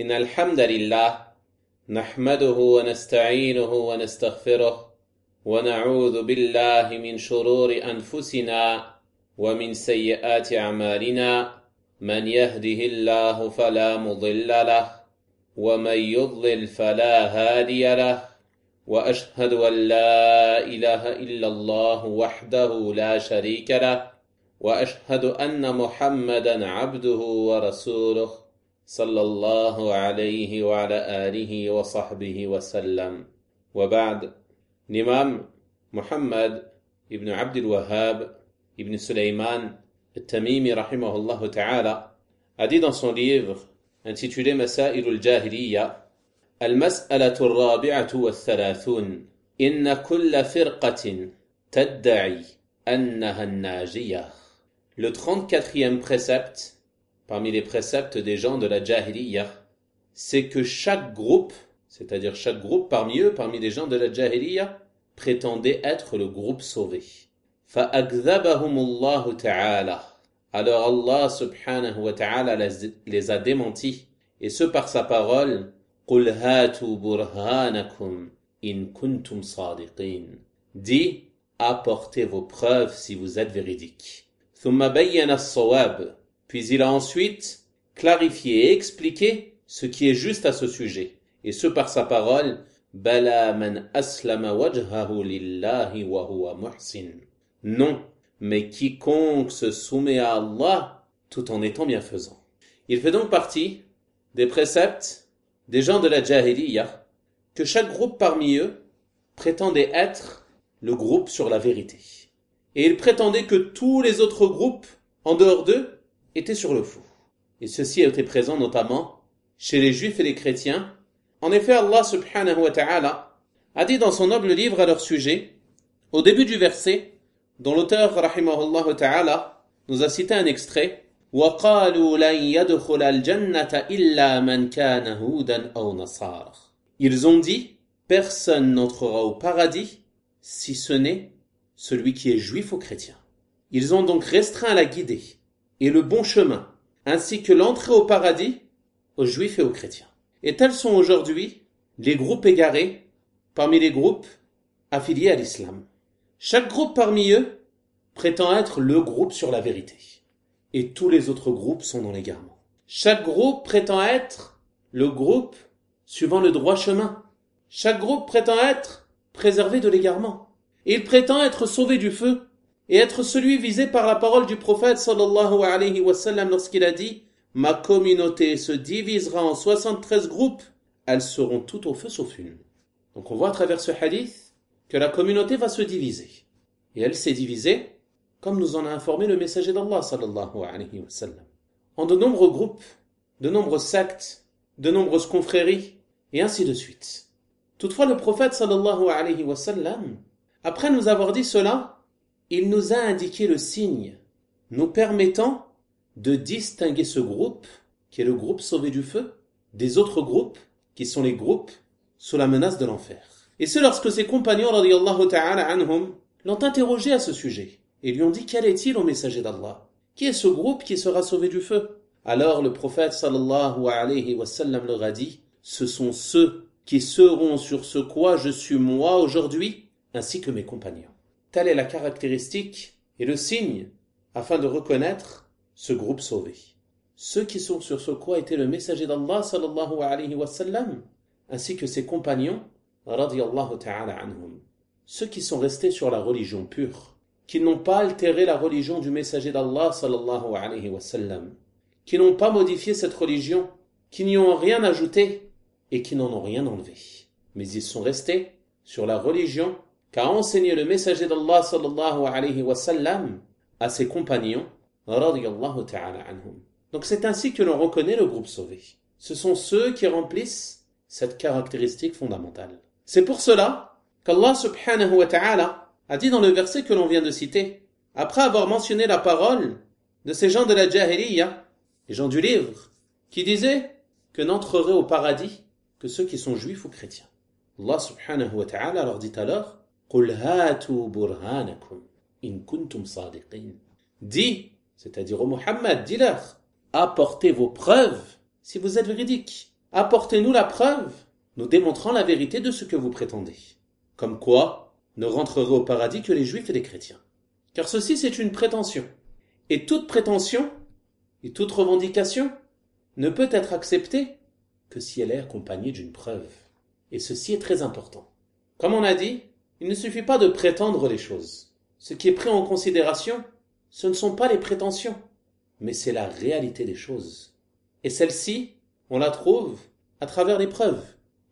إن الحمد لله نحمده ونستعينه ونستغفره ونعوذ بالله من شرور أنفسنا ومن سيئات أعمالنا من يهده الله فلا مضل له ومن يضلل فلا هادي له وأشهد أن لا إله إلا الله وحده لا شريك له وأشهد أن محمدا عبده ورسوله صلى الله عليه وعلى آله وصحبه وسلم وبعد. L'imam Muhammad ibn Abd al-Wahhab ibn Sulaiman al-Tamimi rahimahullah ta'ala a dit dans son livre intitulé Masail al-Jahiliya: المسألة الرابعة والثلاثون إن كل فرقة تدعي أنها الناجية. Le 34e précepte parmi les préceptes des gens de la Jahiliya, c'est que chaque groupe, c'est-à-dire chaque groupe parmi eux, parmi les gens de la Jahiliya, prétendait être le groupe sauvé. فَأَكْذَبَهُمُ اللَّهُ تَعَالَى. Alors Allah subhanahu wa ta'ala les a démentis, et ce par sa parole: قُلْ هَاتُوا بُرْهَانَكُمْ إِن كُنْتُمْ صَادِقِينَ. Dis, apportez vos preuves si vous êtes véridiques. ثُمَّ بَيَّنَ الصَّوَابِ. Puis il a ensuite clarifié et expliqué ce qui est juste à ce sujet, et ce par sa parole: Bala man aslama wajhahu lillahi wa huwa muhsin. Non, mais quiconque se soumet à Allah tout en étant bienfaisant. Il fait donc partie des préceptes des gens de la Jahiliya que chaque groupe parmi eux prétendait être le groupe sur la vérité. Et ils prétendaient que tous les autres groupes en dehors d'eux étaient sur le faux. Et ceci a été présent notamment chez les juifs et les chrétiens. En effet, Allah subhanahu wa ta'ala a dit dans son noble livre à leur sujet, au début du verset, dont l'auteur rahimahullah ta'ala nous a cité un extrait: وَقَالُوا لَنْ يَدْخُلَ الْجَنَّةَ إِلَّا مَنْ كَانَ هُودًا أَوْ نَصَارًا. Ils ont dit: personne n'entrera au paradis si ce n'est celui qui est juif ou chrétien. Ils ont donc restreint la guidée et le bon chemin, ainsi que l'entrée au paradis aux juifs et aux chrétiens. Et tels sont aujourd'hui les groupes égarés parmi les groupes affiliés à l'islam. Chaque groupe parmi eux prétend être le groupe sur la vérité, et tous les autres groupes sont dans l'égarement. Chaque groupe prétend être le groupe suivant le droit chemin. Chaque groupe prétend être préservé de l'égarement, et il prétend être sauvé du feu et être celui visé par la parole du prophète sallallahu alayhi wa sallam lorsqu'il a dit: ma communauté se divisera en 73 groupes, elles seront toutes au feu sauf une. Donc on voit à travers ce hadith que la communauté va se diviser, et elle s'est divisée comme nous en a informé le messager d'Allah sallallahu alayhi wa sallam, en de nombreux groupes, de nombreuses sectes, de nombreuses confréries, et ainsi de suite. Toutefois, le prophète sallallahu alayhi wa sallam, après nous avoir dit cela, il nous a indiqué le signe nous permettant de distinguer ce groupe, qui est le groupe sauvé du feu, des autres groupes, qui sont les groupes sous la menace de l'enfer. Et c'est lorsque ses compagnons, radiyallahu ta'ala anhum, l'ont interrogé à ce sujet, et lui ont dit: quel est-il au messager d'Allah? Qui est ce groupe qui sera sauvé du feu? Alors le prophète sallallahu alayhi wa sallam leur a dit: ce sont ceux qui seront sur ce quoi je suis moi aujourd'hui, ainsi que mes compagnons. Telle est la caractéristique et le signe afin de reconnaître ce groupe sauvé. Ceux qui sont sur ce quoi était le messager d'Allah sallallahu alayhi wa sallam, ainsi que ses compagnons radiyallahu ta'ala anhum. Ceux qui sont restés sur la religion pure, qui n'ont pas altéré la religion du messager d'Allah sallallahu alayhi wa sallam, qui n'ont pas modifié cette religion, qui n'y ont rien ajouté et qui n'en ont rien enlevé. Mais ils sont restés sur la religion qu'a enseigné le messager d'Allah sallallahu alayhi wa sallam à ses compagnons radiyallahu ta'ala anhum. Donc c'est ainsi que l'on reconnaît le groupe sauvé. Ce sont ceux qui remplissent cette caractéristique fondamentale. C'est pour cela qu'Allah subhanahu wa ta'ala a dit dans le verset que l'on vient de citer, après avoir mentionné la parole de ces gens de la Jahiliya, les gens du livre, qui disaient que n'entreraient au paradis que ceux qui sont juifs ou chrétiens. Allah subhanahu wa ta'ala leur dit alors: قُلْ هَاتُوا بُرْهَانَكُمْ إِن كُنْتُمْ صَادِقِينَ. C'est-à-dire au Muhammad, dis-leur, apportez vos preuves si vous êtes véridiques. apportez-nous la preuve, nous démontrant la vérité de ce que vous prétendez. Comme quoi, ne rentreraient au paradis que les juifs et les chrétiens. Car ceci, c'est une prétention. Et toute prétention, et toute revendication, ne peut être acceptée que si elle est accompagnée d'une preuve. Et ceci est très important. Comme on a dit, il ne suffit pas de prétendre les choses. Ce qui est pris en considération, ce ne sont pas les prétentions, mais c'est la réalité des choses. Et celle-ci, on la trouve à travers les preuves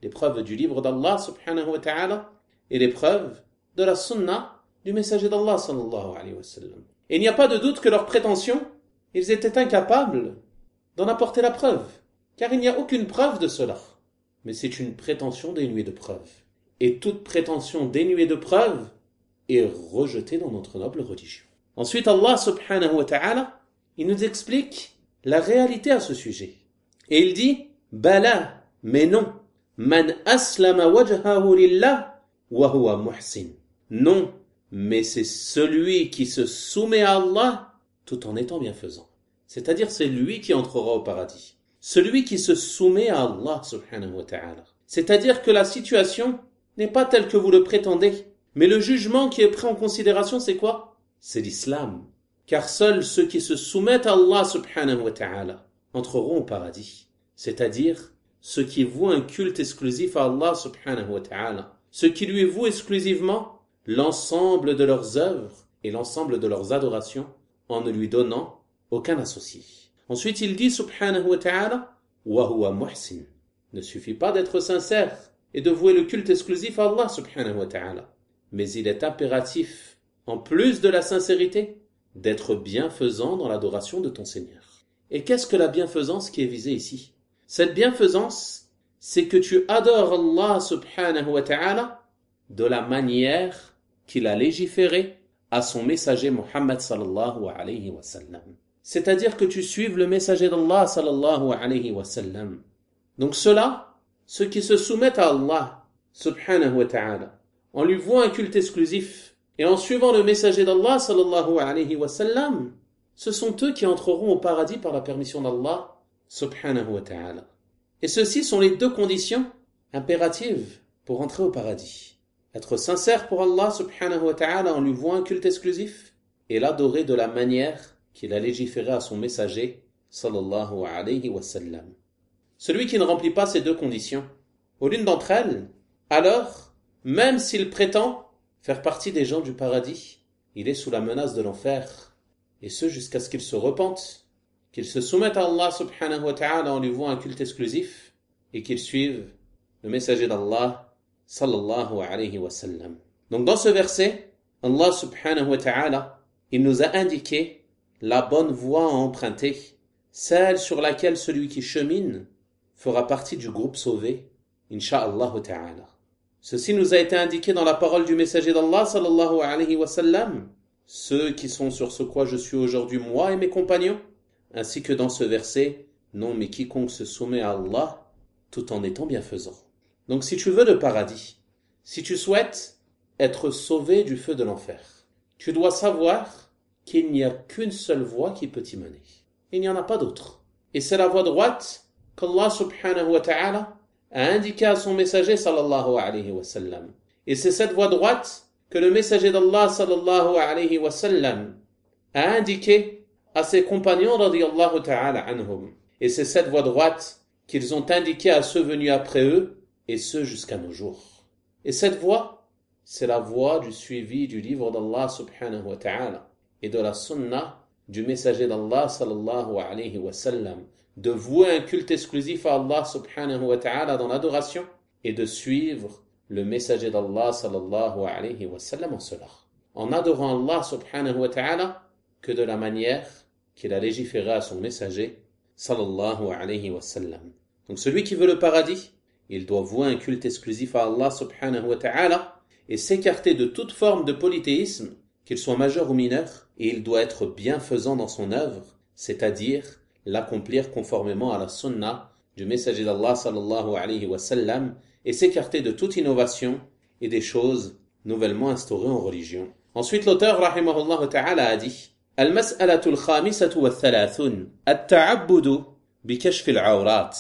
du livre d'Allah subhanahu wa ta'ala et les preuves de la sunna du messager d'Allah sallallahu alayhi wa sallam. Et il n'y a pas de doute que leurs prétentions, ils étaient incapables d'en apporter la preuve, car il n'y a aucune preuve de cela. Mais c'est une prétention dénuée de preuve. Et toute prétention dénuée de preuve est rejetée dans notre noble religion. Ensuite, Allah subhanahu wa ta'ala, il nous explique la réalité à ce sujet. Et il dit, Bala, mais non, man aslama wajhahu lillah, wa huwa muhsin. Non, mais c'est celui qui se soumet à Allah tout en étant bienfaisant. C'est-à-dire, c'est lui qui entrera au paradis. Celui qui se soumet à Allah subhanahu wa ta'ala. C'est-à-dire que la situation n'est pas telle que vous le prétendez. Mais le jugement qui est pris en considération, c'est quoi? C'est l'islam. Car seuls ceux qui se soumettent à Allah subhanahu wa ta'ala entreront au paradis. C'est-à-dire ceux qui vouent un culte exclusif à Allah subhanahu wa ta'ala. Ceux qui lui vouent exclusivement l'ensemble de leurs œuvres et l'ensemble de leurs adorations en ne lui donnant aucun associé. Ensuite, il dit subhanahu wa ta'ala wa huwa muhsin. Ne suffit pas d'être sincère et de vouer le culte exclusif à Allah subhanahu wa ta'ala. Mais il est impératif, en plus de la sincérité, d'être bienfaisant dans l'adoration de ton Seigneur. Et qu'est-ce que la bienfaisance qui est visée ici? Cette bienfaisance, c'est que tu adores Allah subhanahu wa ta'ala de la manière qu'il a légiféré à son messager Muhammad sallallahu alayhi wa sallam. C'est-à-dire que tu suives le messager d'Allah sallallahu alayhi wa sallam. Donc ceux qui se soumettent à Allah subhanahu wa ta'ala, en lui vouant un culte exclusif et en suivant le messager d'Allah sallallahu alayhi wa sallam, ce sont eux qui entreront au paradis par la permission d'Allah subhanahu wa ta'ala. Et ceci sont les deux conditions impératives pour entrer au paradis. Être sincère pour Allah subhanahu wa ta'ala en lui vouant un culte exclusif et l'adorer de la manière qu'il a légiféré à son messager sallallahu alayhi wa sallam. Celui qui ne remplit pas ces deux conditions, ou l'une d'entre elles, alors, même s'il prétend faire partie des gens du paradis, il est sous la menace de l'enfer, et ce jusqu'à ce qu'il se repente, qu'il se soumette à Allah subhanahu wa ta'ala en lui vouant un culte exclusif, et qu'il suive le messager d'Allah sallallahu alayhi wa sallam. Donc dans ce verset, Allah subhanahu wa ta'ala, il nous a indiqué la bonne voie à emprunter, celle sur laquelle celui qui chemine fera partie du groupe sauvé, insha'Allah ta'ala. Ceci nous a été indiqué dans la parole du messager d'Allah sallallahu alayhi wa sallam, ceux qui sont sur ce quoi je suis aujourd'hui moi et mes compagnons, ainsi que dans ce verset, non mais quiconque se soumet à Allah tout en étant bienfaisant. Donc si tu veux le paradis, si tu souhaites être sauvé du feu de l'enfer, tu dois savoir qu'il n'y a qu'une seule voie qui peut t'y mener. Il n'y en a pas d'autre. Et c'est la voie droite qu'Allah subhanahu wa ta'ala a indiqué à son messager sallallahu alayhi wa sallam. Et c'est cette voie droite que le messager d'Allah sallallahu alayhi wa sallam a indiqué à ses compagnons radiyallahu ta'ala anhum. Et c'est cette voie droite qu'ils ont indiquée à ceux venus après eux, et ce jusqu'à nos jours. Et cette voie, c'est la voie du suivi du livre d'Allah subhanahu wa ta'ala et de la sunna du messager d'Allah sallallahu alayhi wa sallam, de vouer un culte exclusif à Allah subhanahu wa ta'ala dans l'adoration et de suivre le messager d'Allah sallallahu alayhi wa sallam en cela. En adorant Allah subhanahu wa ta'ala que de la manière qu'il a légiféré à son messager sallallahu alayhi wa sallam. Donc celui qui veut le paradis, il doit vouer un culte exclusif à Allah subhanahu wa ta'ala et s'écarter de toute forme de polythéisme, qu'il soit majeur ou mineur, et il doit être bienfaisant dans son œuvre, c'est-à-dire l'accomplir conformément à la sunna du messager d'Allah sallallahu alayhi wa sallam et s'écarter de toute innovation et des choses nouvellement instaurées en religion. Ensuite, l'auteur rahimahullah ta'ala a dit Al-mas'alatu al-khamisatu wa thalathun at-ta'abbudu bi kashf al-awrat.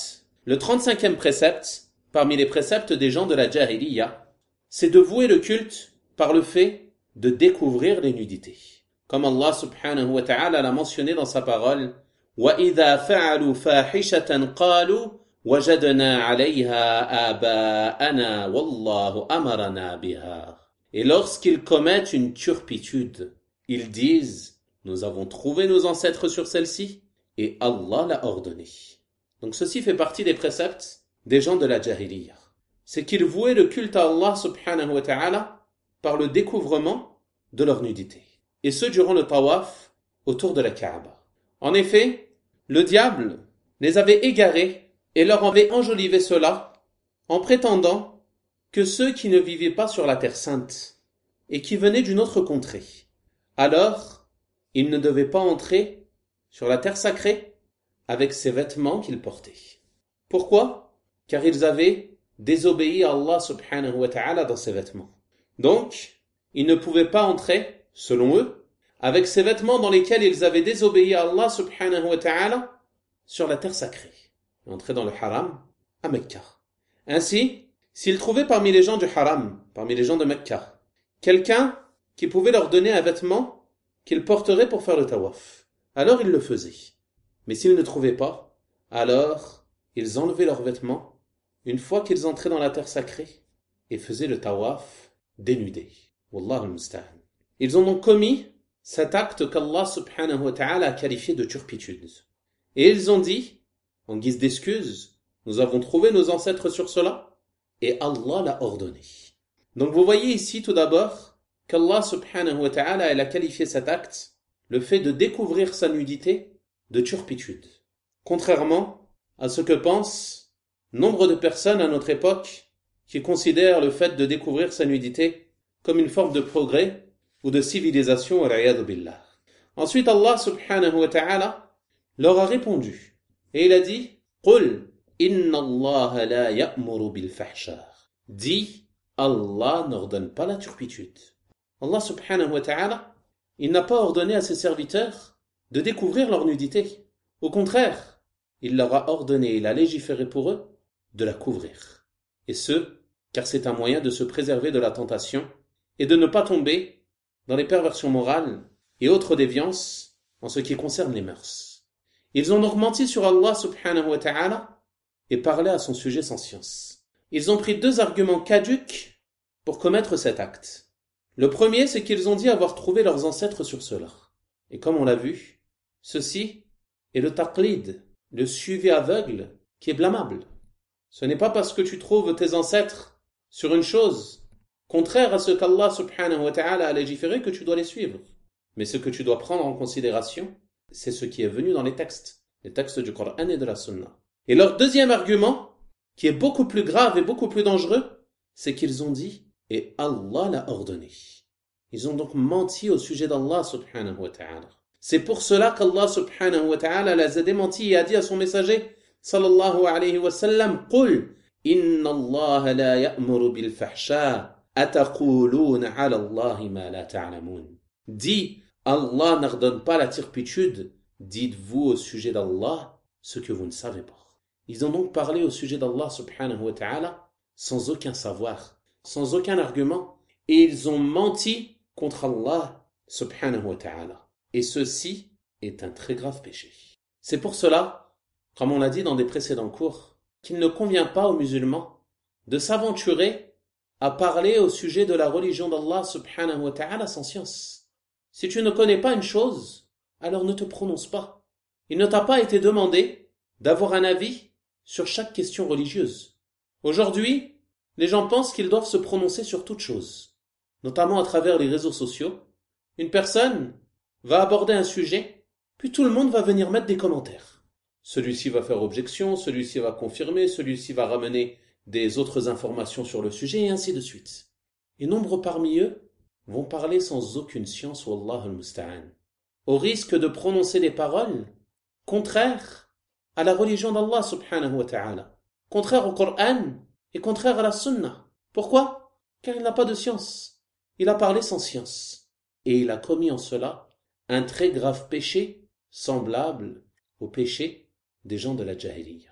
Le 35e précepte, parmi les préceptes des gens de la Jahiliya, c'est de vouer le culte par le fait de découvrir les nudités. Comme Allah subhanahu wa ta'ala l'a mentionné dans sa parole, وَإِذَا فَعَلُوا فَاحِشَةً قَالُوا وَجَدْنَا عَلَيْهَا آبَاءَنَا وَاللَّهُ أَمَرَنَا بِهَا. Et lorsqu'ils commettent une turpitude, ils disent, nous avons trouvé nos ancêtres sur celle-ci, et Allah l'a ordonné. Donc ceci fait partie des préceptes des gens de la Jahiliya. C'est qu'ils vouaient le culte à Allah subhanahu wa ta'ala par le découvrement de leur nudité. Et ce durant le tawaf autour de la Kaaba. En effet, le diable les avait égarés et leur avait enjolivé cela en prétendant que ceux qui ne vivaient pas sur la terre sainte et qui venaient d'une autre contrée, alors ils ne devaient pas entrer sur la terre sacrée avec ces vêtements qu'ils portaient. Pourquoi? Car ils avaient désobéi à Allah subhanahu wa ta'ala dans ces vêtements. Donc, ils ne pouvaient pas entrer, selon eux, avec ces vêtements dans lesquels ils avaient désobéi à Allah subhanahu wa ta'ala sur la terre sacrée. Entrer dans le haram à Mecca. Ainsi, s'ils trouvaient parmi les gens du haram, parmi les gens de Mecca, quelqu'un qui pouvait leur donner un vêtement qu'ils porteraient pour faire le tawaf, alors ils le faisaient. Mais s'ils ne trouvaient pas, alors ils enlevaient leurs vêtements une fois qu'ils entraient dans la terre sacrée et faisaient le tawaf dénudés. Wallahu al-musta'an. Ils ont donc commis cet acte qu'Allah subhanahu wa ta'ala a qualifié de turpitude. Et ils ont dit, en guise d'excuse, nous avons trouvé nos ancêtres sur cela et Allah l'a ordonné. Donc vous voyez ici tout d'abord qu'Allah subhanahu wa ta'ala a qualifié cet acte, le fait de découvrir sa nudité, de turpitude. Contrairement à ce que pensent nombre de personnes à notre époque qui considèrent le fait de découvrir sa nudité comme une forme de progrès ou de civilisation, al-'iyadhu billah. Ensuite, Allah subhanahu wa ta'ala leur a répondu et il a dit قُلْ إِنَّ اللَّهَ لَا يَأْمُرُ بِالْفَحْشَاءِ. Dis, Allah n'ordonne pas la turpitude. Allah subhanahu wa ta'ala, il n'a pas ordonné à ses serviteurs de découvrir leur nudité. Au contraire, il leur a ordonné, il a légiféré pour eux de la couvrir. Et ce, car c'est un moyen de se préserver de la tentation et de ne pas tomber dans les perversions morales et autres déviances en ce qui concerne les mœurs. Ils ont donc menti sur Allah subhanahu wa ta'ala et parlé à son sujet sans science. Ils ont pris deux arguments caducs pour commettre cet acte. Le premier, c'est qu'ils ont dit avoir trouvé leurs ancêtres sur cela. Et comme on l'a vu, ceci est le taqlid, le suivi aveugle, qui est blâmable. Ce n'est pas parce que tu trouves tes ancêtres sur une chose contraire à ce qu'Allah subhanahu wa ta'ala a légiféré que tu dois les suivre. Mais ce que tu dois prendre en considération, c'est ce qui est venu dans les textes du Coran et de la Sunna. Et leur deuxième argument, qui est beaucoup plus grave et beaucoup plus dangereux, c'est qu'ils ont dit « et Allah l'a ordonné ». Ils ont donc menti au sujet d'Allah subhanahu wa ta'ala. C'est pour cela qu'Allah subhanahu wa ta'ala les a démentis et a dit à son messager sallallahu alayhi wa sallam قُلْ إِنَّ اللَّهَ لَا يَأْمُرُ بِالْفَحْشَاءِ أَتَقُولُونَ عَلَى اللَّهِ مَا لَا تَعْلَمُونَ. Dis, Allah n'ordonne pas la turpitude, dites-vous au sujet d'Allah ce que vous ne savez pas. Ils ont donc parlé au sujet d'Allah subhanahu wa ta'ala sans aucun savoir, sans aucun argument, et ils ont menti contre Allah subhanahu wa ta'ala. Et ceci est un très grave péché. C'est pour cela, comme on l'a dit dans des précédents cours, qu'il ne convient pas aux musulmans de s'aventurer à parler au sujet de la religion d'Allah subhanahu wa ta'ala sans science. Si tu ne connais pas une chose, alors ne te prononce pas. Il ne t'a pas été demandé d'avoir un avis sur chaque question religieuse. Aujourd'hui, les gens pensent qu'ils doivent se prononcer sur toute chose, notamment à travers les réseaux sociaux. Une personne va aborder un sujet, puis tout le monde va venir mettre des commentaires. Celui-ci va faire objection, celui-ci va confirmer, celui-ci va ramener des autres informations sur le sujet, et ainsi de suite. Et nombre parmi eux vont parler sans aucune science, wallahu al-musta'an, au risque de prononcer des paroles contraires à la religion d'Allah subhanahu wa ta'ala, contraires au Coran et contraires à la Sunna. Pourquoi? Car il n'a pas de science. Il a parlé sans science. Et il a commis en cela un très grave péché semblable au péché des gens de la Jahiliya.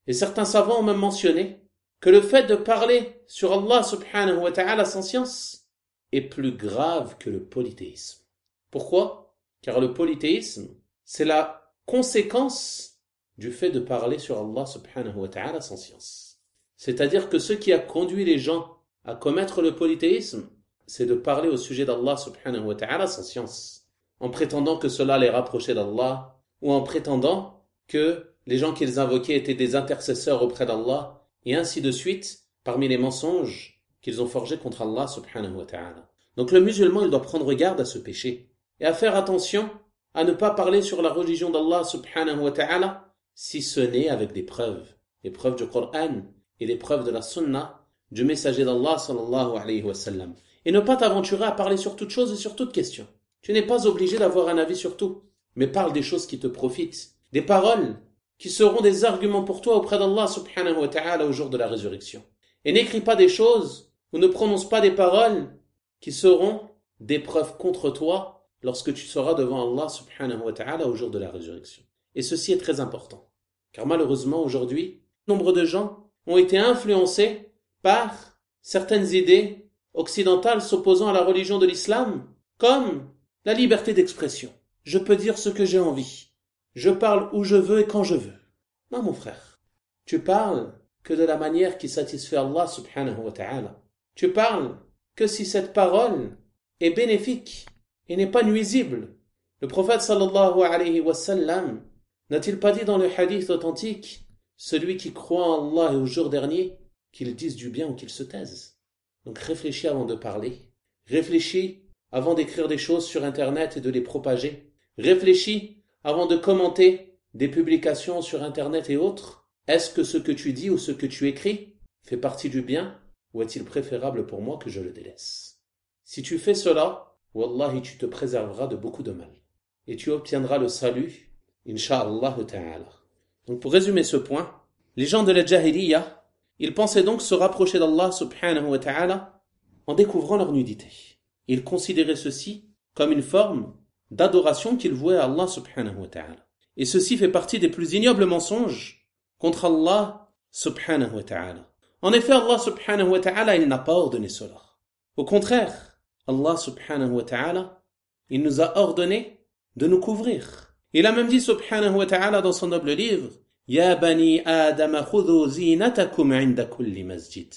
Et certains savants ont même mentionné que le fait de parler sur Allah subhanahu wa ta'ala sans science est plus grave que le polythéisme. Pourquoi? Car le polythéisme, c'est la conséquence du fait de parler sur Allah subhanahu wa ta'ala sans science. C'est-à-dire que ce qui a conduit les gens à commettre le polythéisme, c'est de parler au sujet d'Allah subhanahu wa ta'ala sans science, en prétendant que cela les rapprochait d'Allah, ou en prétendant que les gens qu'ils invoquaient étaient des intercesseurs auprès d'Allah, et ainsi de suite, parmi les mensonges qu'ils ont forgés contre Allah subhanahu wa ta'ala. Donc le musulman, il doit prendre garde à ce péché, et à faire attention à ne pas parler sur la religion d'Allah subhanahu wa ta'ala, si ce n'est avec des preuves, les preuves du Coran et les preuves de la Sunna du messager d'Allah sallallahu alayhi wa sallam. Et ne pas t'aventurer à parler sur toute chose et sur toute question. Tu n'es pas obligé d'avoir un avis sur tout, mais parle des choses qui te profitent, des paroles qui seront des arguments pour toi auprès d'Allah subhanahu wa ta'ala au jour de la résurrection. Et n'écris pas des choses ou ne prononce pas des paroles qui seront des preuves contre toi lorsque tu seras devant Allah subhanahu wa ta'ala au jour de la résurrection. Et ceci est très important. Car malheureusement aujourd'hui, nombre de gens ont été influencés par certaines idées occidentales s'opposant à la religion de l'islam, comme la liberté d'expression. Je peux dire ce que j'ai envie. Je parle où je veux et quand je veux. Non mon frère, tu parles que de la manière qui satisfait Allah subhanahu wa ta'ala. Tu parles que si cette parole est bénéfique et n'est pas nuisible. Le prophète sallallahu alayhi wa sallam n'a-t-il pas dit dans le hadith authentique, celui qui croit en Allah et au jour dernier, qu'il dise du bien ou qu'il se taise. Donc réfléchis avant de parler. Réfléchis avant d'écrire des choses sur Internet et de les propager. Réfléchis avant de commenter des publications sur Internet et autres. Est-ce que ce que tu dis ou ce que tu écris fait partie du bien ou est-il préférable pour moi que je le délaisse? Si tu fais cela, wallahi tu te préserveras de beaucoup de mal. Et tu obtiendras le salut, insha'Allah ta'ala. Donc pour résumer ce point, les gens de la Jahiliya, ils pensaient donc se rapprocher d'Allah subhanahu wa ta'ala en découvrant leur nudité. Ils considéraient ceci comme une forme d'adoration qu'ils vouaient à Allah subhanahu wa ta'ala. Et ceci fait partie des plus ignobles mensonges contre Allah subhanahu wa ta'ala. En effet, Allah subhanahu wa ta'ala, il n'a pas ordonné cela. Au contraire, Allah subhanahu wa ta'ala, il nous a ordonné de nous couvrir. Il a même dit subhanahu wa ta'ala dans son noble livre, Ya bani Adam khudhu zinatakum 'inda kulli masjid.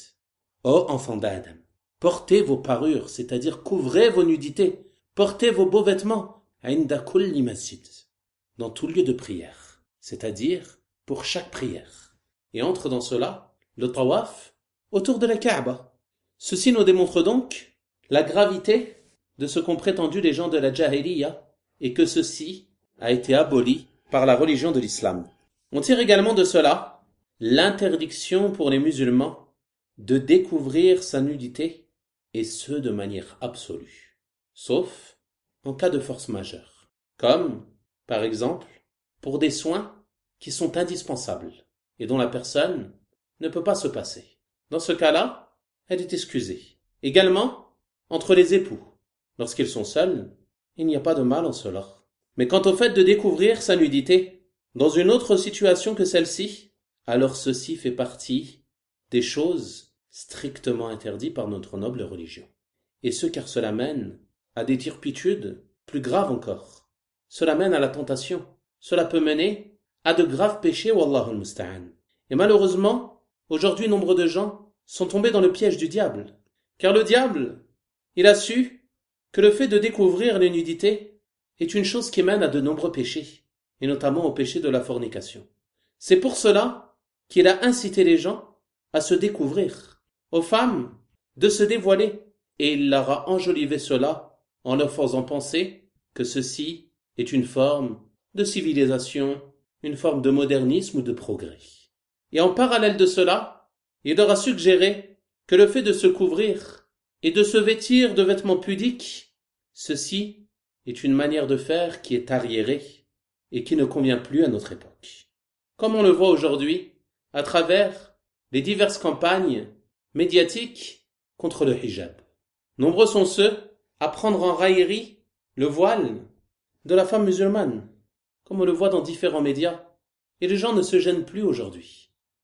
Ô enfants d'Adam, portez vos parures, c'est-à-dire couvrez vos nudités, portez vos beaux vêtements 'inda kulli masjid, dans tout lieu de prière, c'est-à-dire pour chaque prière. Et entre dans cela le tawaf autour de la Kaaba. Ceci nous démontre donc la gravité de ce qu'ont prétendu les gens de la Jahiliya et que ceci a été aboli par la religion de l'islam. On tire également de cela l'interdiction pour les musulmans de découvrir sa nudité et ce de manière absolue, sauf en cas de force majeure, comme par exemple pour des soins qui sont indispensables et dont la personne ne peut pas se passer. Dans ce cas-là, elle est excusée. Également, entre les époux, lorsqu'ils sont seuls, il n'y a pas de mal en cela. Mais quant au fait de découvrir sa nudité dans une autre situation que celle-ci, alors ceci fait partie des choses strictement interdites par notre noble religion. Et ce car cela mène à des turpitudes plus graves encore. Cela mène à la tentation. Cela peut mener à de graves péchés, wallahu al-musta'an. Et malheureusement, aujourd'hui, nombre de gens sont tombés dans le piège du diable. Car le diable, il a su que le fait de découvrir les nudités est une chose qui mène à de nombreux péchés, et notamment au péché de la fornication. C'est pour cela qu'il a incité les gens à se découvrir, aux femmes de se dévoiler, et il leur a enjolivé cela en leur faisant penser que ceci est une forme de civilisation, une forme de modernisme ou de progrès. Et en parallèle de cela, il leur a suggéré que le fait de se couvrir et de se vêtir de vêtements pudiques, ceci est une manière de faire qui est arriérée et qui ne convient plus à notre époque. Comme on le voit aujourd'hui à travers les diverses campagnes médiatiques contre le hijab. Nombreux sont ceux à prendre en raillerie le voile de la femme musulmane, comme on le voit dans différents médias, et les gens ne se gênent plus aujourd'hui.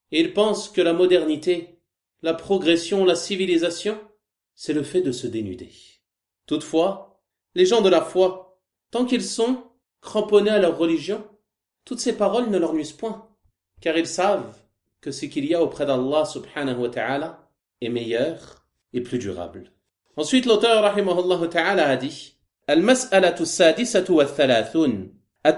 Et ils pensent que la modernité, la progression, la civilisation, c'est le fait de se dénuder. Toutefois, les gens de la foi, tant qu'ils sont cramponnés à leur religion, toutes ces paroles ne leur nuisent point, car ils savent que ce qu'il y a auprès d'Allah subhanahu wa ta'ala est meilleur et plus durable. Ensuite, l'auteur rahimahullah ta'ala a dit المسألة السادسة والثلاثون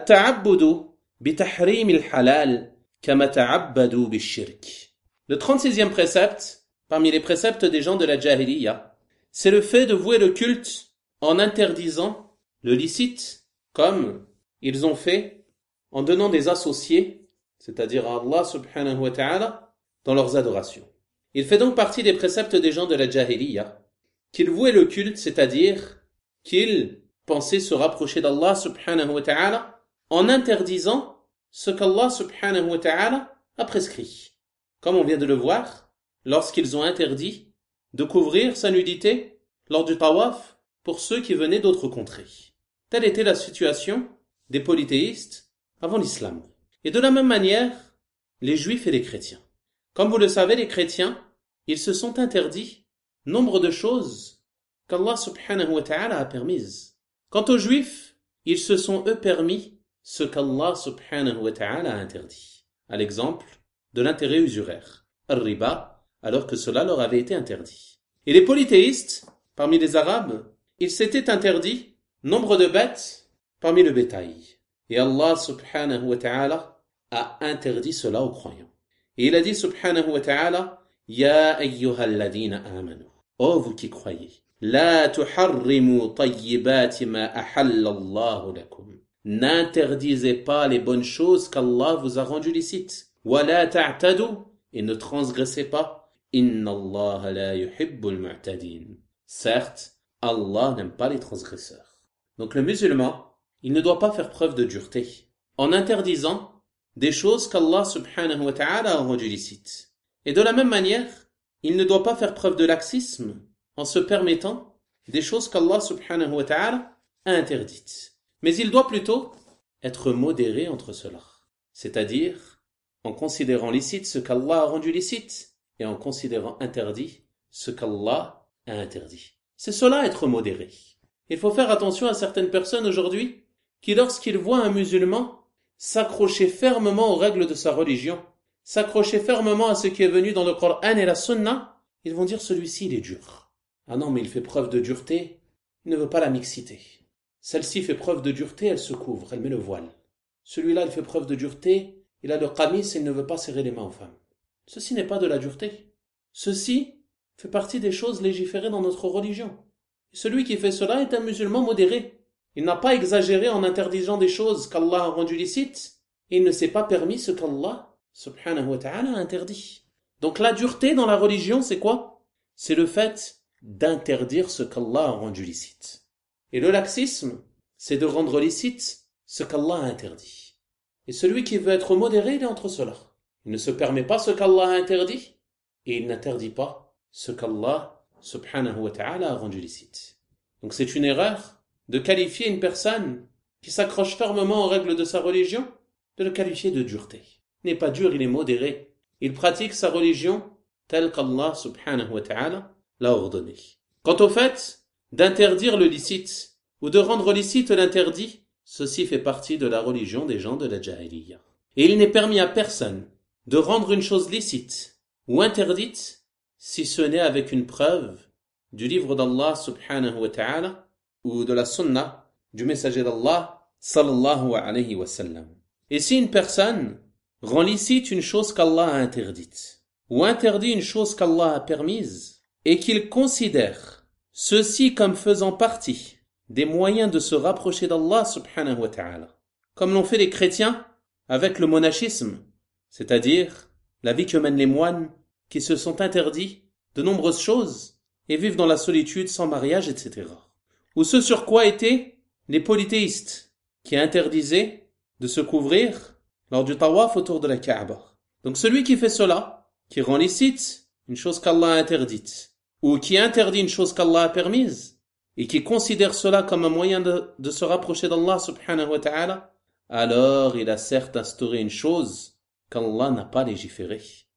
التعبد بتحريم الحلال كما تعبدوا بالشرك. Le 36e précepte, parmi les préceptes des gens de la Jahiliya, c'est le fait de vouer le culte en interdisant le licite, comme ils ont fait en donnant des associés, c'est-à-dire à Allah subhanahu wa ta'ala, dans leurs adorations. Il fait donc partie des préceptes des gens de la Jahiliya, qu'ils vouaient le culte, c'est-à-dire qu'ils pensaient se rapprocher d'Allah subhanahu wa ta'ala en interdisant ce qu'Allah subhanahu wa ta'ala a prescrit. Comme on vient de le voir, lorsqu'ils ont interdit de couvrir sa nudité lors du tawaf pour ceux qui venaient d'autres contrées. Telle était la situation des polythéistes avant l'islam. Et de la même manière, les juifs et les chrétiens. Comme vous le savez, les chrétiens, ils se sont interdits nombre de choses qu'Allah subhanahu wa ta'ala a permises. Quant aux juifs, ils se sont eux permis ce qu'Allah subhanahu wa ta'ala a interdit. À l'exemple de l'intérêt usuraire, al-riba, alors que cela leur avait été interdit. Et les polythéistes, parmi les Arabes, ils s'étaient interdits nombre de bêtes parmi le bétail. Et Allah subhanahu wa ta'ala a interdit cela aux croyants. Et il a dit subhanahu wa ta'ala Ya ayyuhalladhina amanu. Oh vous qui croyez. La tuharrimu tayyibati ma ahallallahu lakum. N'interdisez pas les bonnes choses qu'Allah vous a rendues licites. Wa la ta'tadu. Et ne transgressez pas. Inna Allah la yuhibbul mu'tadin. Certes, Allah n'aime pas les transgresseurs. Donc le musulman, il ne doit pas faire preuve de dureté en interdisant des choses qu'Allah subhanahu wa ta'ala a rendues licites. Et de la même manière, il ne doit pas faire preuve de laxisme en se permettant des choses qu'Allah subhanahu wa ta'ala a interdites. Mais il doit plutôt être modéré entre cela. C'est-à-dire en considérant licite ce qu'Allah a rendu licite et en considérant interdit ce qu'Allah a interdit. C'est cela être modéré. Il faut faire attention à certaines personnes aujourd'hui qui, lorsqu'ils voient un musulman s'accrocher fermement aux règles de sa religion, s'accrocher fermement à ce qui est venu dans le Coran et la Sunna, ils vont dire celui-ci il est dur. Ah non, mais il fait preuve de dureté, il ne veut pas la mixité. Celle-ci fait preuve de dureté, elle se couvre, elle met le voile. Celui-là, il fait preuve de dureté, il a le qamis et il ne veut pas serrer les mains aux femmes. Ceci n'est pas de la dureté. Ceci fait partie des choses légiférées dans notre religion. Et celui qui fait cela est un musulman modéré. Il n'a pas exagéré en interdisant des choses qu'Allah a rendues licites et il ne s'est pas permis ce qu'Allah subhanahu wa ta'ala a interdit. Donc la dureté dans la religion, c'est quoi? C'est le fait d'interdire ce qu'Allah a rendu licite. Et le laxisme, c'est de rendre licite ce qu'Allah a interdit. Et celui qui veut être modéré, il est entre cela. Il ne se permet pas ce qu'Allah a interdit et il n'interdit pas ce qu'Allah subhanahu wa ta'ala a rendu licite. Donc c'est une erreur de qualifier une personne qui s'accroche fermement aux règles de sa religion, de le qualifier de dureté. Il n'est pas dur, il est modéré. Il pratique sa religion telle qu'Allah subhanahu wa ta'ala l'a ordonné. Quant au fait d'interdire le licite ou de rendre licite l'interdit, ceci fait partie de la religion des gens de la Jahiliya. Et il n'est permis à personne de rendre une chose licite ou interdite si ce n'est avec une preuve du livre d'Allah subhanahu wa ta'ala ou de la sunna du messager d'Allah sallallahu alayhi wa sallam. Et si une personne rend licite une chose qu'Allah a interdite ou interdit une chose qu'Allah a permise et qu'il considère ceci comme faisant partie des moyens de se rapprocher d'Allah subhanahu wa ta'ala, comme l'ont fait les chrétiens avec le monachisme, c'est-à-dire la vie que mènent les moines qui se sont interdits de nombreuses choses et vivent dans la solitude sans mariage, etc. Ou ce sur quoi étaient les polythéistes qui interdisaient de se couvrir lors du tawaf autour de la Kaaba. Donc celui qui fait cela, qui rend licite une chose qu'Allah a interdite, ou qui interdit une chose qu'Allah a permise, et qui considère cela comme un moyen de se rapprocher d'Allah subhanahu wa ta'ala, alors il a certes instauré une chose qu'Allah n'a pas légiférée.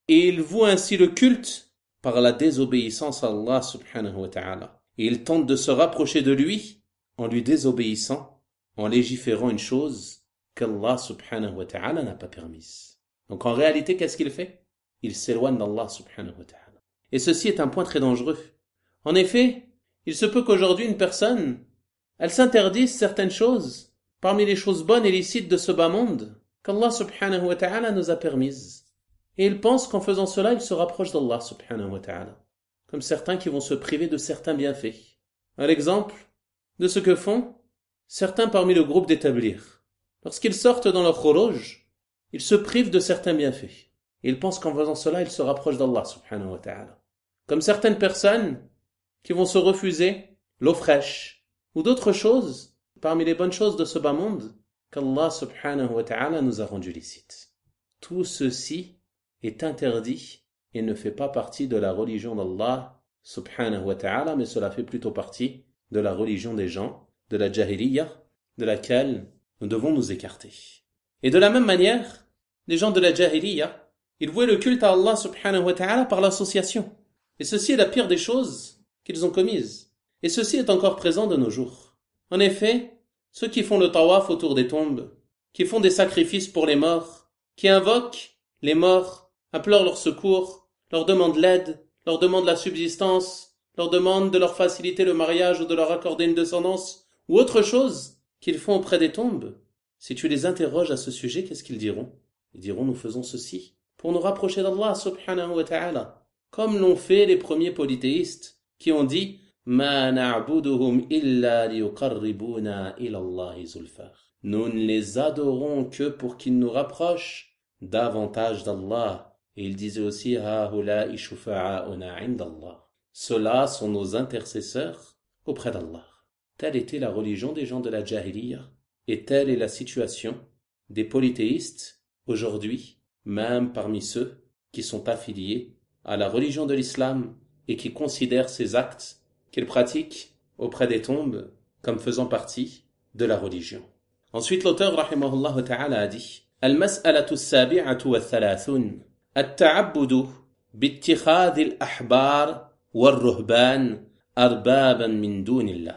et il voue ainsi le culte par la désobéissance à Allah subhanahu wa ta'ala. Et il tente de se rapprocher de lui en lui désobéissant, en légiférant une chose qu'Allah subhanahu wa ta'ala n'a pas permise. Donc en réalité, qu'est-ce qu'il fait? Il s'éloigne d'Allah subhanahu wa ta'ala. Et ceci est un point très dangereux. En effet, il se peut qu'aujourd'hui une personne, elle s'interdise certaines choses, parmi les choses bonnes et licites de ce bas monde, qu'Allah subhanahu wa ta'ala nous a permises. Et il pense qu'en faisant cela, il se rapproche d'Allah subhanahu wa ta'ala. Comme certains qui vont se priver de certains bienfaits. Un exemple de ce que font certains parmi le groupe d'établir. Lorsqu'ils sortent dans leur khuruj, ils se privent de certains bienfaits. Et ils pensent qu'en faisant cela, ils se rapprochent d'Allah subhanahu wa ta'ala. Comme certaines personnes qui vont se refuser l'eau fraîche ou d'autres choses parmi les bonnes choses de ce bas monde qu'Allah subhanahu wa ta'ala nous a rendu licites. Tout ceci est interdit et ne fait pas partie de la religion d'Allah subhanahu wa ta'ala, mais cela fait plutôt partie de la religion des gens, de la jahiliyyah, de laquelle nous devons nous écarter. Et de la même manière, les gens de la jahiliyyah, ils vouaient le culte à Allah subhanahu wa ta'ala par l'association. Et ceci est la pire des choses qu'ils ont commises. Et ceci est encore présent de nos jours. En effet, ceux qui font le tawaf autour des tombes, qui font des sacrifices pour les morts, qui invoquent les morts, implorent leur secours, leur demandent l'aide, leur demandent la subsistance, leur demandent de leur faciliter le mariage ou de leur accorder une descendance, ou autre chose qu'ils font auprès des tombes. Si tu les interroges à ce sujet, qu'est-ce qu'ils diront? Ils diront, nous faisons ceci pour nous rapprocher d'Allah subhanahu wa ta'ala, comme l'ont fait les premiers polythéistes, qui ont dit Ma na'buduhum illa liyuqarribuna ila Allahi zulfa. Nous ne les adorons que pour qu'ils nous rapprochent davantage d'Allah. Et il disait aussi Ha'ula'i shufa'a'una 'inda Allah. Ceux-là sont nos intercesseurs auprès d'Allah. Telle était la religion des gens de la Jahiliyyah, et telle est la situation des polythéistes aujourd'hui, même parmi ceux qui sont affiliés à la religion de l'islam et qui considèrent ces actes qu'ils pratiquent auprès des tombes comme faisant partie de la religion. Ensuite, l'auteur rahimahullah ta'ala a dit Al-mas'alatu as-sabi'atu wa thalathun at-ta'abbudu bi-ittikhadhi al-ahbar wal-ruhban arbaban min dunillah.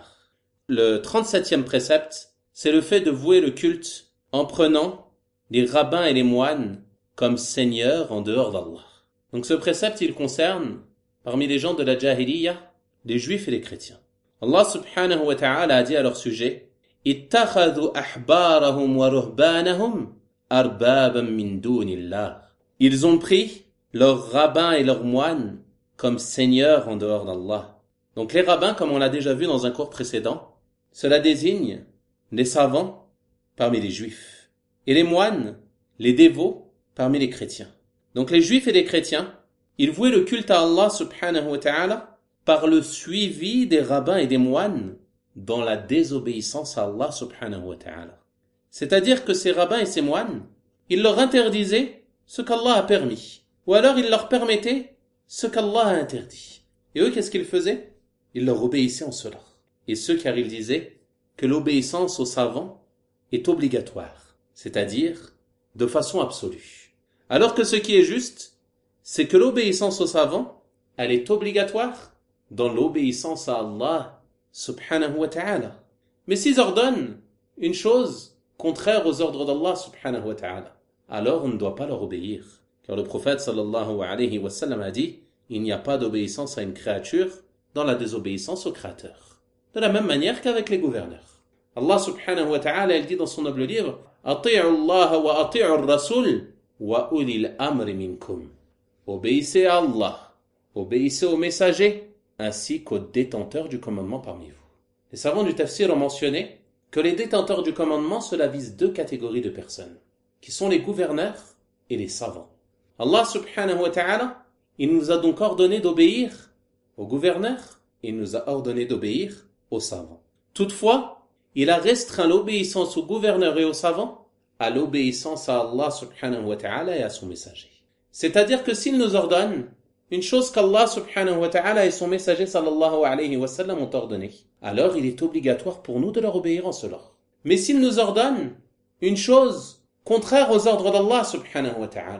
Le 37e précepte, c'est le fait de vouer le culte en prenant les rabbins et les moines comme seigneurs en dehors d'Allah. Donc ce précepte, il concerne, parmi les gens de la Jahiliyyah, les juifs et les chrétiens. Allah subhanahu wa ta'ala a dit à leur sujet ittakhadhu ahbarahum wa ruhbanahum arbaban min dunillah. Ils ont pris leurs rabbins et leurs moines comme seigneurs en dehors d'Allah. Donc les rabbins, comme on l'a déjà vu dans un cours précédent, cela désigne les savants parmi les juifs et les moines, les dévots parmi les chrétiens. Donc les juifs et les chrétiens, ils vouaient le culte à Allah subhanahu wa ta'ala par le suivi des rabbins et des moines dans la désobéissance à Allah subhanahu wa ta'ala. C'est-à-dire que ces rabbins et ces moines, ils leur interdisaient ce qu'Allah a permis, ou alors ils leur permettaient ce qu'Allah a interdit. Et eux, qu'est-ce qu'ils faisaient? Ils leur obéissaient en cela. Et ce car ils disaient que l'obéissance aux savants est obligatoire, c'est-à-dire de façon absolue. Alors que ce qui est juste, c'est que l'obéissance aux savants, elle est obligatoire dans l'obéissance à Allah subhanahu wa ta'ala. Mais s'ils ordonnent une chose contraire aux ordres d'Allah subhanahu wa ta'ala, alors on ne doit pas leur obéir. Car le prophète sallallahu alayhi wa sallam a dit il n'y a pas d'obéissance à une créature dans la désobéissance au Créateur. De la même manière qu'avec les gouverneurs. Allah subhanahu wa ta'ala, il dit dans son noble livre Ati'u Allah wa ati'u ar-rasul wa ulil amri minkum. Obéissez à Allah, obéissez aux messagers, ainsi qu'aux détenteurs du commandement parmi vous. Les savants du tafsir ont mentionné que les détenteurs du commandement, cela vise deux catégories de personnes, qui sont les gouverneurs et les savants. Allah subhanahu wa ta'ala, il nous a donc ordonné d'obéir aux gouverneurs et il nous a ordonné d'obéir aux savants. Toutefois, il a restreint l'obéissance aux gouverneurs et aux savants à l'obéissance à Allah subhanahu wa ta'ala et à son messager. C'est-à-dire que s'il nous ordonne une chose qu'Allah subhanahu wa ta'ala et son messager sallallahu alayhi wa sallam ont ordonné, alors il est obligatoire pour nous de leur obéir en cela. Mais s'il nous ordonne une chose contraire aux ordres d'Allah subhanahu wa ta'ala,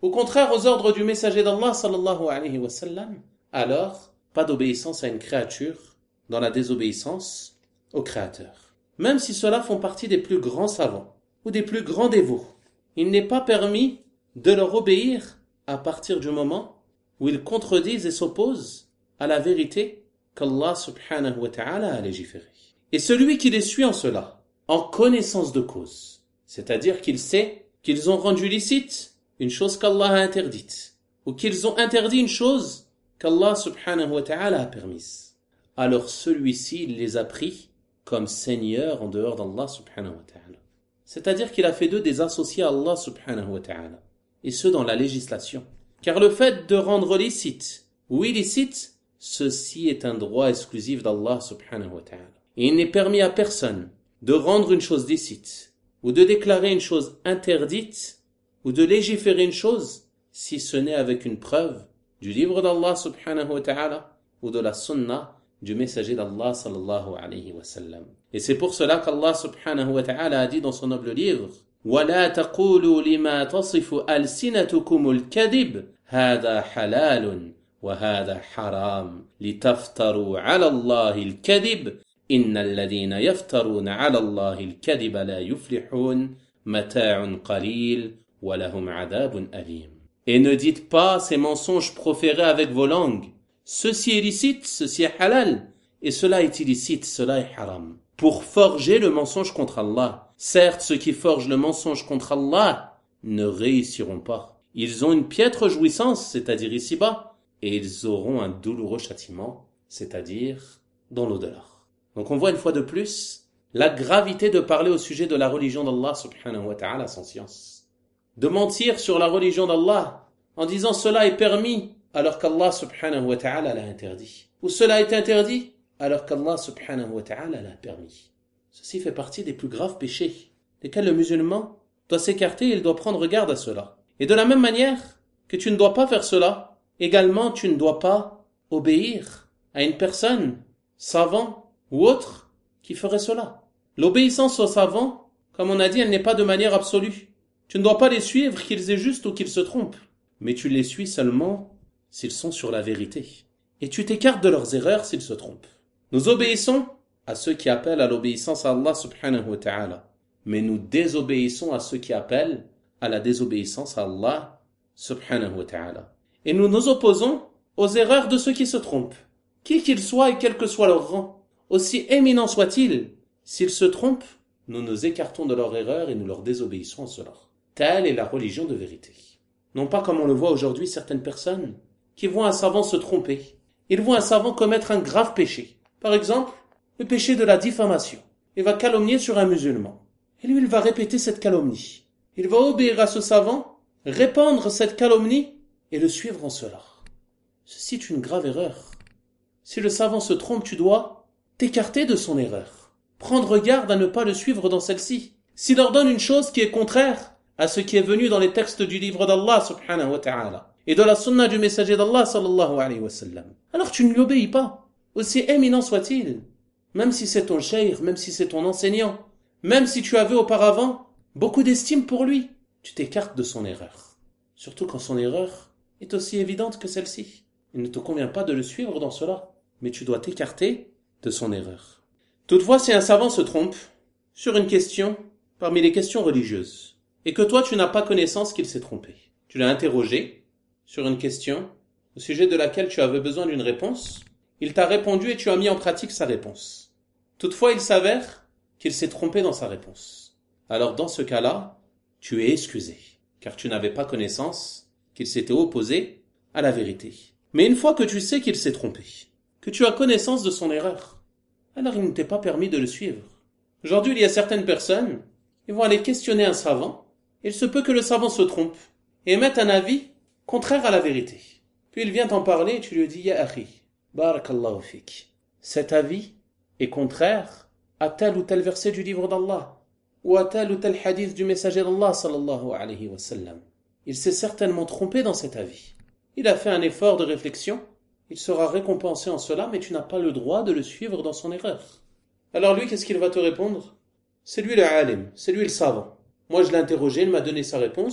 au contraire aux ordres du messager d'Allah sallallahu alayhi wa sallam, alors pas d'obéissance à une créature dans la désobéissance au Créateur. Même si ceux-là font partie des plus grands savants ou des plus grands dévots, il n'est pas permis de leur obéir à partir du moment où ils contredisent et s'opposent à la vérité qu'Allah subhanahu wa ta'ala a légiférée. Et celui qui les suit en cela, en connaissance de cause, c'est-à-dire qu'il sait qu'ils ont rendu licite une chose qu'Allah a interdite, ou qu'ils ont interdit une chose qu'Allah subhanahu wa ta'ala a permise, alors celui-ci il les a pris comme seigneurs en dehors d'Allah subhanahu wa ta'ala. C'est-à-dire qu'il a fait d'eux des associés à Allah subhanahu wa ta'ala, et ce dans la législation. Car le fait de rendre licite ou illicite, ceci est un droit exclusif d'Allah subhanahu wa ta'ala. Et il n'est permis à personne de rendre une chose licite, ou de déclarer une chose interdite, ou de légiférer une chose, si ce n'est avec une preuve du livre d'Allah subhanahu wa ta'ala, ou de la sunna du messager d'Allah sallallahu alayhi wa sallam. Et c'est pour cela qu'Allah subhanahu wa ta'ala a dit dans son noble livre, وَلَا تَقُولُوا لِمَا تَصِفُ أَلْسِنَتُكُمُ الْكَذِبِ هَذَا حَلَالٌ وَهَذَا حَرَامٌ لِتَفْتَرُوا عَلَى اللَّهِ الْكَذِبِ إِنَّ الَّذِينَ يَفْتَرُونَ عَلَى اللَّهِ الْكَذِبَ لَا يُفْلِحُونَ مَتَاعٌ قَلِيلٌ وَلَهُمْ عَذَابٌ أَلِيمٌ. Et ne dites pas ces mensonges proférés avec vos langues. Ceci est licite, ceci est halal, et cela est illicite, cela est haram. Pour forger le mensonge contre Allah. Certes, ceux qui forgent le mensonge contre Allah ne réussiront pas. Ils ont une piètre jouissance, c'est-à-dire ici-bas, et ils auront un douloureux châtiment, c'est-à-dire dans l'au-delà. Donc on voit une fois de plus la gravité de parler au sujet de la religion d'Allah subhanahu wa ta'ala sans science. De mentir sur la religion d'Allah en disant cela est permis alors qu'Allah subhanahu wa ta'ala l'a interdit. Ou cela est interdit alors qu'Allah subhanahu wa ta'ala l'a permis. Ceci fait partie des plus graves péchés, desquels le musulman doit s'écarter et il doit prendre garde à cela. Et de la même manière que tu ne dois pas faire cela, également tu ne dois pas obéir à une personne, savant ou autre, qui ferait cela. L'obéissance aux savants, comme on a dit, elle n'est pas de manière absolue. Tu ne dois pas les suivre qu'ils aient juste ou qu'ils se trompent, mais tu les suis seulement s'ils sont sur la vérité. Et tu t'écartes de leurs erreurs s'ils se trompent. Nous obéissons à ceux qui appellent à l'obéissance à Allah subhanahu wa ta'ala, mais nous désobéissons à ceux qui appellent à la désobéissance à Allah subhanahu wa ta'ala. Et nous nous opposons aux erreurs de ceux qui se trompent, qui qu'ils soient et quel que soit leur rang, aussi éminent soit-il. S'ils se trompent, nous nous écartons de leur erreur et nous leur désobéissons à cela. Telle est la religion de vérité. Non pas comme on le voit aujourd'hui certaines personnes qui voient un savant se tromper. Ils voient un savant commettre un grave péché. Par exemple, le péché de la diffamation. Il va calomnier sur un musulman. Et lui, il va répéter cette calomnie. Il va obéir à ce savant, répandre cette calomnie et le suivre en cela. Ceci est une grave erreur. Si le savant se trompe, tu dois t'écarter de son erreur. Prendre garde à ne pas le suivre dans celle-ci. S'il ordonne une chose qui est contraire à ce qui est venu dans les textes du livre d'Allah subhanahu wa ta'ala et de la sunna du messager d'Allah sallallahu alayhi wa sallam, alors tu ne lui obéis pas, aussi éminent soit-il, même si c'est ton cheikh, même si c'est ton enseignant, même si tu avais auparavant beaucoup d'estime pour lui, tu t'écartes de son erreur, surtout quand son erreur est aussi évidente que celle-ci. Il ne te convient pas de le suivre dans cela, mais tu dois t'écarter de son erreur. Toutefois, si un savant se trompe sur une question parmi les questions religieuses, et que toi tu n'as pas connaissance qu'il s'est trompé, tu l'as interrogé sur une question au sujet de laquelle tu avais besoin d'une réponse, il t'a répondu et tu as mis en pratique sa réponse. Toutefois, il s'avère qu'il s'est trompé dans sa réponse. Alors dans ce cas-là, tu es excusé, car tu n'avais pas connaissance qu'il s'était opposé à la vérité. Mais une fois que tu sais qu'il s'est trompé, que tu as connaissance de son erreur, alors il ne t'est pas permis de le suivre. Aujourd'hui, il y a certaines personnes, ils vont aller questionner un savant, il se peut que le savant se trompe et émette un avis contraire à la vérité. Puis il vient t'en parler et tu lui dis « Ya akhi, barakallahu fik, cet avis est contraire à tel ou tel verset du livre d'Allah ou à tel ou tel hadith du messager d'Allah sallallahu alayhi wa sallam. Il s'est certainement trompé dans cet avis. Il a fait un effort de réflexion, il sera récompensé en cela, mais tu n'as pas le droit de le suivre dans son erreur. » Alors lui, qu'est-ce qu'il va te répondre? C'est lui le alim, c'est lui le savant. Moi je l'ai interrogé, il m'a donné sa réponse,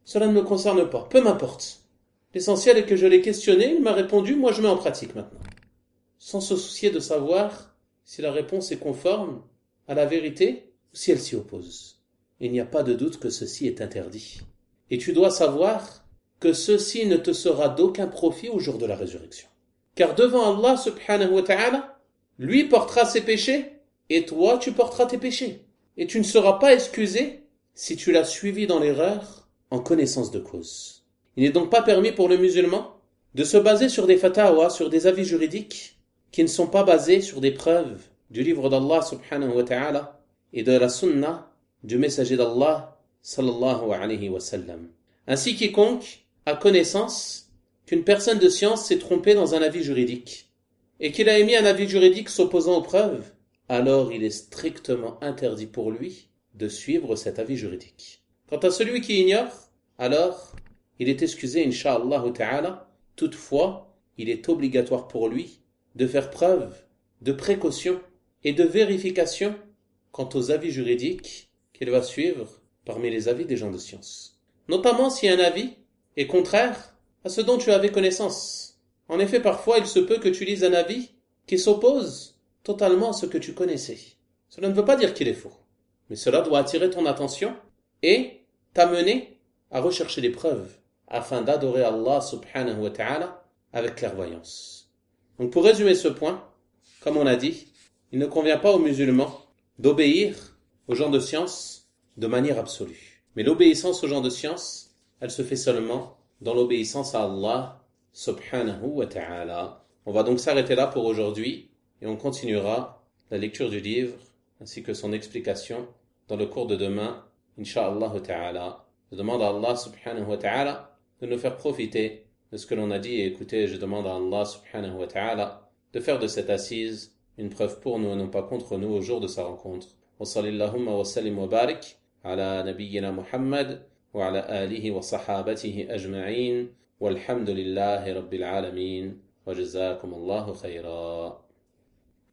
Cela ne me concerne pas, peu m'importe. L'essentiel est que je l'ai questionné, il m'a répondu, moi je mets en pratique maintenant. Sans se soucier de savoir si la réponse est conforme à la vérité ou si elle s'y oppose. Il n'y a pas de doute que ceci est interdit. Et tu dois savoir que ceci ne te sera d'aucun profit au jour de la résurrection. Car devant Allah subhanahu wa ta'ala, lui portera ses péchés et toi tu porteras tes péchés. Et tu ne seras pas excusé si tu l'as suivi dans l'erreur en connaissance de cause. Il n'est donc pas permis pour le musulman de se baser sur des fatawas, sur des avis juridiques qui ne sont pas basés sur des preuves du livre d'Allah subhanahu wa ta'ala et de la sunna du messager d'Allah sallallahu alayhi wa sallam. Ainsi quiconque a connaissance qu'une personne de science s'est trompée dans un avis juridique et qu'il a émis un avis juridique s'opposant aux preuves, alors il est strictement interdit pour lui de suivre cet avis juridique. Quant à celui qui ignore, alors il est excusé insha'Allah ta'ala. Toutefois, il est obligatoire pour lui de faire preuve de précaution et de vérification quant aux avis juridiques qu'il va suivre parmi les avis des gens de science. Notamment si un avis est contraire à ce dont tu avais connaissance. En effet, parfois, il se peut que tu lises un avis qui s'oppose totalement à ce que tu connaissais. Cela ne veut pas dire qu'il est faux, mais cela doit attirer ton attention et t'amener à rechercher des preuves afin d'adorer Allah subhanahu wa ta'ala avec clairvoyance. Donc pour résumer ce point, comme on a dit, il ne convient pas aux musulmans d'obéir aux gens de science de manière absolue. Mais l'obéissance aux gens de science, elle se fait seulement dans l'obéissance à Allah subhanahu wa ta'ala. On va donc s'arrêter là pour aujourd'hui et on continuera la lecture du livre ainsi que son explication dans le cours de demain, insha'Allah ta'ala. Je demande à Allah subhanahu wa ta'ala de nous faire profiter de ce que l'on a dit et écouté. Je demande à Allah subhanahu wa ta'ala de faire de cette assise une preuve pour nous et non pas contre nous au jour de sa rencontre. Wa sallallahu wa sallim wa barik ala nabiyyina Muhammad wa ala alihi wa sahabatihi ajma'in walhamdulillahi rabbil alamin wa jazakum Allahu khayra.